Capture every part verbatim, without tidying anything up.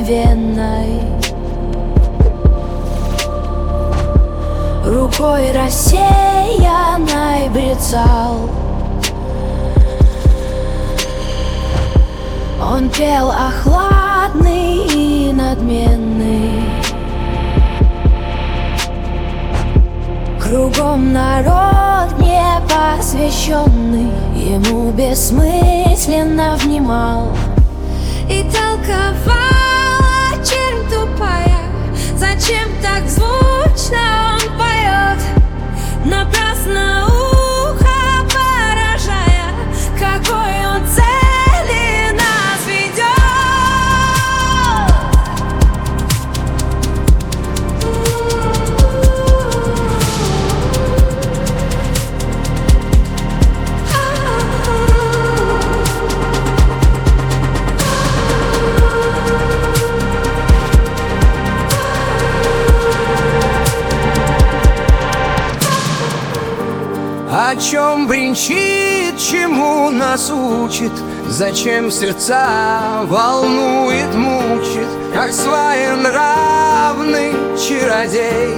мгновенной, рукой рассеянной брецал. Он пел охладный и надменный, кругом народ непосвященный ему бессмысленно внимал. И толковала чернь тупая, зачем так звучно он поет, напрасно ухо поражая, какой он цели нас ведет. О чем бренчит, чему нас учит, зачем сердца волнует, мучит, как своенравный чародей.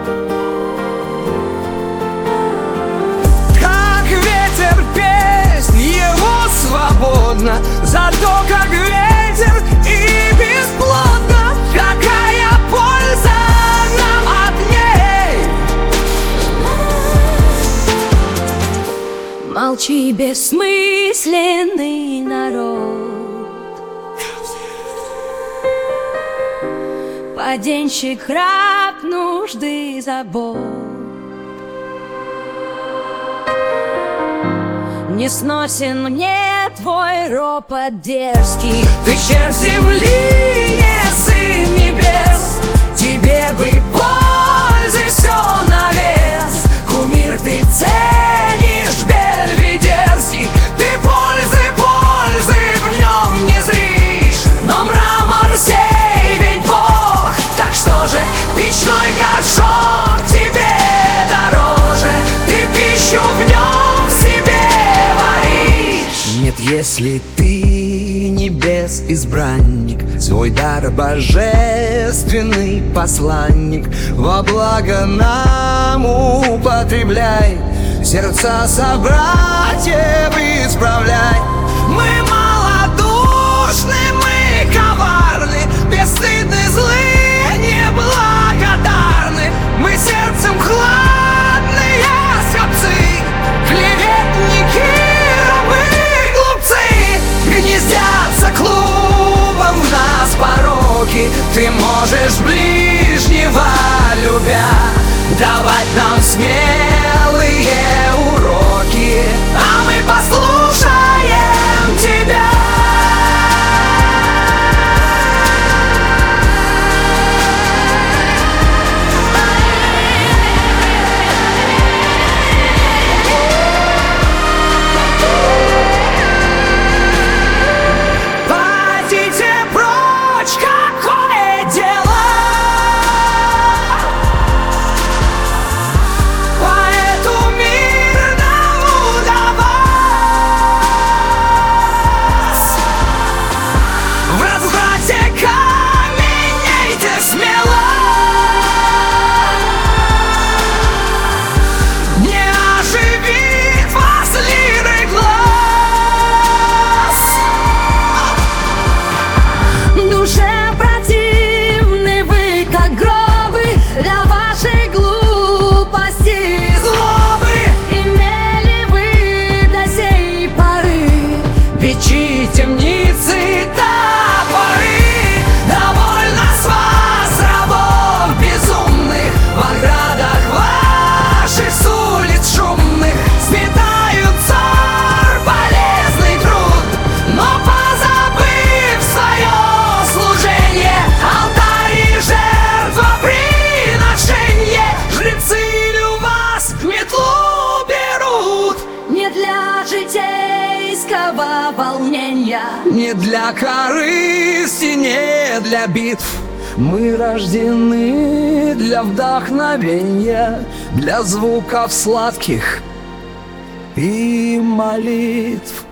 Как ветер песнь его свободна, зато как ветер и бесплодна. Какая польза нам от ней? Молчи, бессмысленный народ, поденщик, раб нужды, забот. Не сносен мне твой ропот дерзкий. Ты червь земли, не сын небес, тебе бы пользы все навес. Кумир, ты ценишь бельведерский, ты пользы, пользы в нем не зришь. Но мрамор сей ведь Бог, так что же печной горшок тебе дороже, ты пищу в нем себе варишь. Нет, если ты небес избранник, свой дар божественный посланник во благо нам употребляй, сердца собратьев исправляй. Мы малодушны, мы коварны, бесстыдны, злы, неблагодарны. Мы сердцем хладные скопцы, клеветники, рабы, глупцы. Гнездятся клубом в нас пороки. Ты можешь ближнего любя давать нам смелые уроки, а мы послушаем тебя. Пойдите прочь, какое дело? Поэту мирному до вас в разврате каменейте смело. Не оживит вас лиры глаз. Душе противны вы, как гробы, для вашей глупости и злобы. Имели вы до сей поры Печи, темницы, топоры. Довольно с вас, рабов безумных, в оградах ваших с улиц шумных сметают цар полезный труд. Но позабыв свое служение, алтарь и жертвоприношение, жрецы у вас метлу берут. не для житейского волнения. Не для корысти, не для битв. Мы рождены для вдохновения, для звуков сладких и молитв.